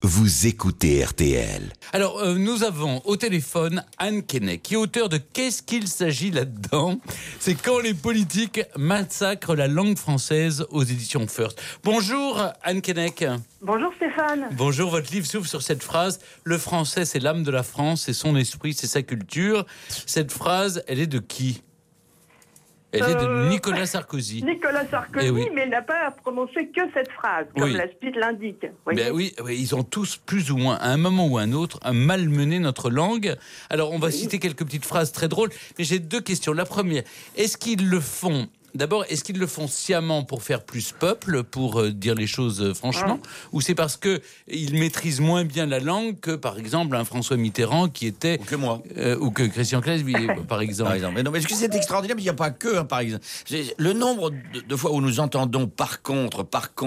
vous écoutez RTL. Alors, nous avons au téléphone Anne Keinec, qui est auteure de Qu'est-ce qu'il s'agit là-dedans ? C'est quand les politiques massacrent la langue française aux éditions First. Bonjour Anne Keinec. Bonjour Stéphane. Bonjour, votre livre s'ouvre sur cette phrase « Le français, c'est l'âme de la France, c'est son esprit, c'est sa culture ». Cette phrase, elle est de qui ? Elle est de Nicolas Sarkozy. Nicolas Sarkozy, oui. Mais il n'a pas prononcé que cette phrase, comme la suite l'indique. Ben oui, ils ont tous, plus ou moins, à un moment ou à un autre, malmené notre langue. Alors, on va citer quelques petites phrases très drôles, mais j'ai deux questions. La première, est-ce qu'ils le font sciemment pour faire plus peuple, pour dire les choses franchement, ou c'est parce qu'ils maîtrisent moins bien la langue que, par exemple, un François Mitterrand qui était... Ou que moi. Ou que Christian Claes, par exemple. Mais non, mais est-ce que c'est extraordinaire? Il n'y a pas que, par exemple. Le nombre de fois où nous entendons par contre,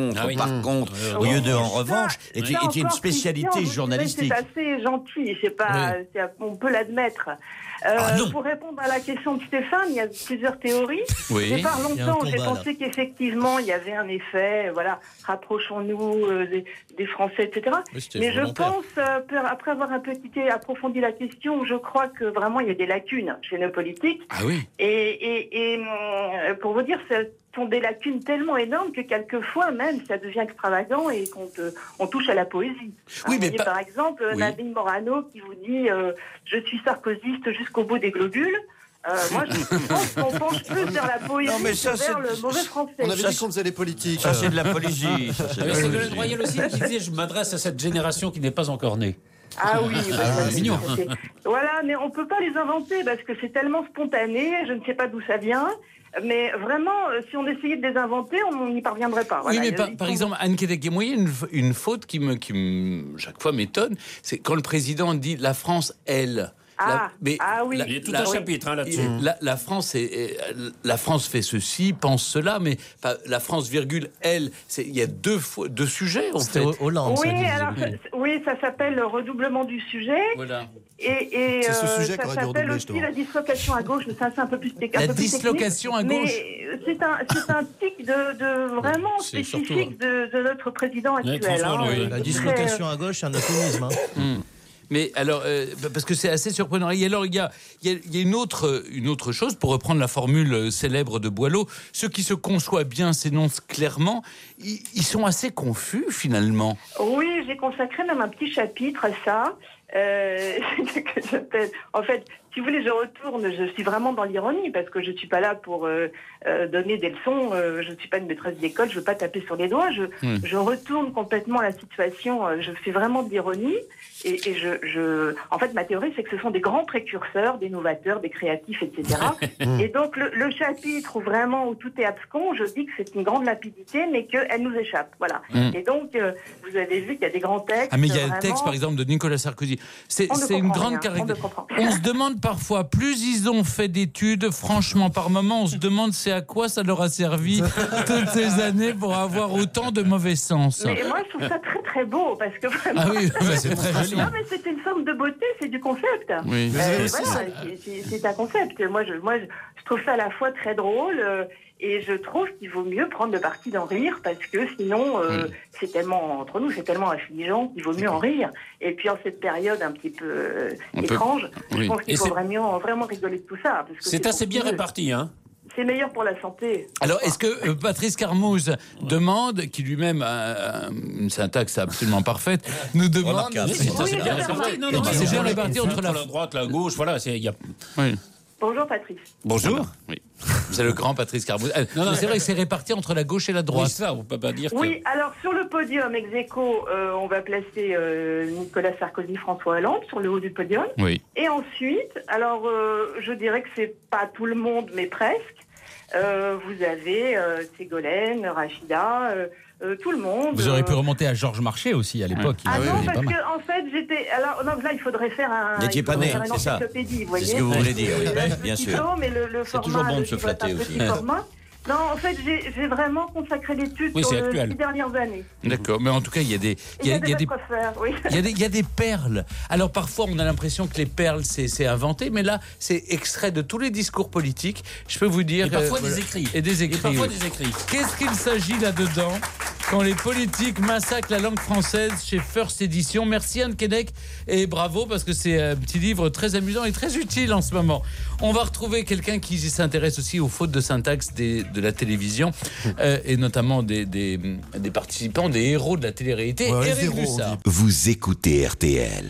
au lieu de en revanche, est une spécialité journalistique. C'est assez gentil, on peut l'admettre. Pour répondre à la question de Stéphane, il y a plusieurs théories. Oui. Par longtemps, j'ai pensé qu'effectivement, il y avait un effet, rapprochons-nous des Français, etc. Mais je pense, après avoir un petit approfondi la question, je crois que vraiment, il y a des lacunes chez nos politiques. Ah oui. Et pour vous dire, ce sont des lacunes tellement énormes que quelquefois, même, ça devient extravagant et on touche à la poésie. Oui, mais par exemple, Nadine Morano qui vous dit « Je suis sarkozyste jusqu'au bout des globules ». Moi, je pense qu'on penche plus vers la poésie que vers le mauvais français. On avait dit qu'on faisait les politiques. Ça, c'est de la poésie. C'est Ségolène Royal aussi qui disait « Je m'adresse à cette génération qui n'est pas encore née ». Ah oui, c'est mignon. Voilà, mais on ne peut pas les inventer parce que c'est tellement spontané, je ne sais pas d'où ça vient. Mais vraiment, si on essayait de les inventer, on n'y parviendrait pas. Voilà. Oui, mais par exemple, Anne Keinec, moi, il y a une faute qui chaque fois m'étonne, c'est quand le président dit « la France, elle ». Oui. Il y a tout un chapitre là-dessus. La France fait ceci, pense cela, mais pas la France, virgule, elle. Il y a deux sujets, en fait. Hollande. Oui, ça s'appelle le redoublement du sujet. Voilà. Et c'est ce sujet ça s'appelle aussi la dislocation à gauche, mais ça c'est un peu plus technique. La dislocation à gauche. Mais c'est un tic de vraiment spécifique de notre président actuel. La dislocation à gauche, c'est un euphémisme. Mais alors, parce que c'est assez surprenant. Et alors, il y a une autre chose, pour reprendre la formule célèbre de Boileau, ceux qui se conçoivent bien s'énoncent clairement, ils sont assez confus, finalement. Oui, j'ai consacré même un petit chapitre à ça. En fait, si vous voulez, je suis vraiment dans l'ironie parce que je ne suis pas là pour donner des leçons, je ne suis pas une maîtresse d'école, je ne veux pas taper sur les doigts, je retourne complètement la situation, je fais vraiment de l'ironie et en fait, ma théorie, c'est que ce sont des grands précurseurs, des novateurs, des créatifs, etc. Et donc, le chapitre où tout est abscon, je dis que c'est une grande lapidité, mais qu'elle nous échappe, voilà. Et donc, vous avez vu qu'il y a des grands textes. Ah, mais il y a le texte, par exemple, de Nicolas Sarkozy. C'est une grande caractéristique. On se demande parfois, plus ils ont fait d'études, franchement, par moment, on se demande c'est à quoi ça leur a servi toutes ces années pour avoir autant de mauvais sens. Mais moi, je trouve ça très très beau parce que vraiment... Ah oui, c'est très joli. Non, mais c'est une forme de beauté, c'est du concept. Oui. C'est un concept. Moi, je trouve ça à la fois très drôle. Et je trouve qu'il vaut mieux prendre le parti d'en rire parce que sinon, c'est tellement, entre nous, c'est tellement affligeant qu'il vaut mieux en rire. Et puis en cette période un petit peu étrange, je pense qu'il faut vraiment rigoler de tout ça. Parce que c'est assez bien réparti, hein. C'est meilleur pour la santé. Alors, est-ce que Patrice Carmouze demande, qui lui-même a une syntaxe absolument parfaite, nous demande... C'est bien réparti. C'est bien réparti entre la droite, la gauche, voilà. Oui. Bonjour Patrice. Bonjour. Oui. C'est le grand Patrice Carmouze. Non, c'est vrai que c'est réparti entre la gauche et la droite. Oui, ça, on peut pas dire. Oui, alors sur le podium ex aequo, on va placer Nicolas Sarkozy, François Hollande sur le haut du podium. Oui. Et ensuite, alors je dirais que c'est pas tout le monde, mais presque. Vous avez Ségolène, Rachida, tout le monde. Vous auriez pu remonter à Georges Marchais aussi à l'époque. Non, parce que en fait j'étais. Alors non, là il faudrait faire un. N'étiez pas né, c'est ça. C'est ce que vous voulez dire, oui, bien sûr. Mais le c'est toujours bon de se flatter aussi. Non, en fait, j'ai vraiment consacré l'étude sur les 6 dernières années. D'accord, mais en tout cas, il y a des perles. Alors parfois, on a l'impression que les perles, c'est inventé, mais là, c'est extrait de tous les discours politiques. Je peux vous dire. Et parfois des écrits. Et des écrits. Et parfois des écrits. Qu'est-ce qu'il s'agit là-dedans ? Quand les politiques massacrent la langue française chez First Edition. Merci Anne Keinec et bravo parce que c'est un petit livre très amusant et très utile en ce moment. On va retrouver quelqu'un qui s'intéresse aussi aux fautes de syntaxe de la télévision et notamment des participants, des héros de la télé-réalité. Vous écoutez RTL.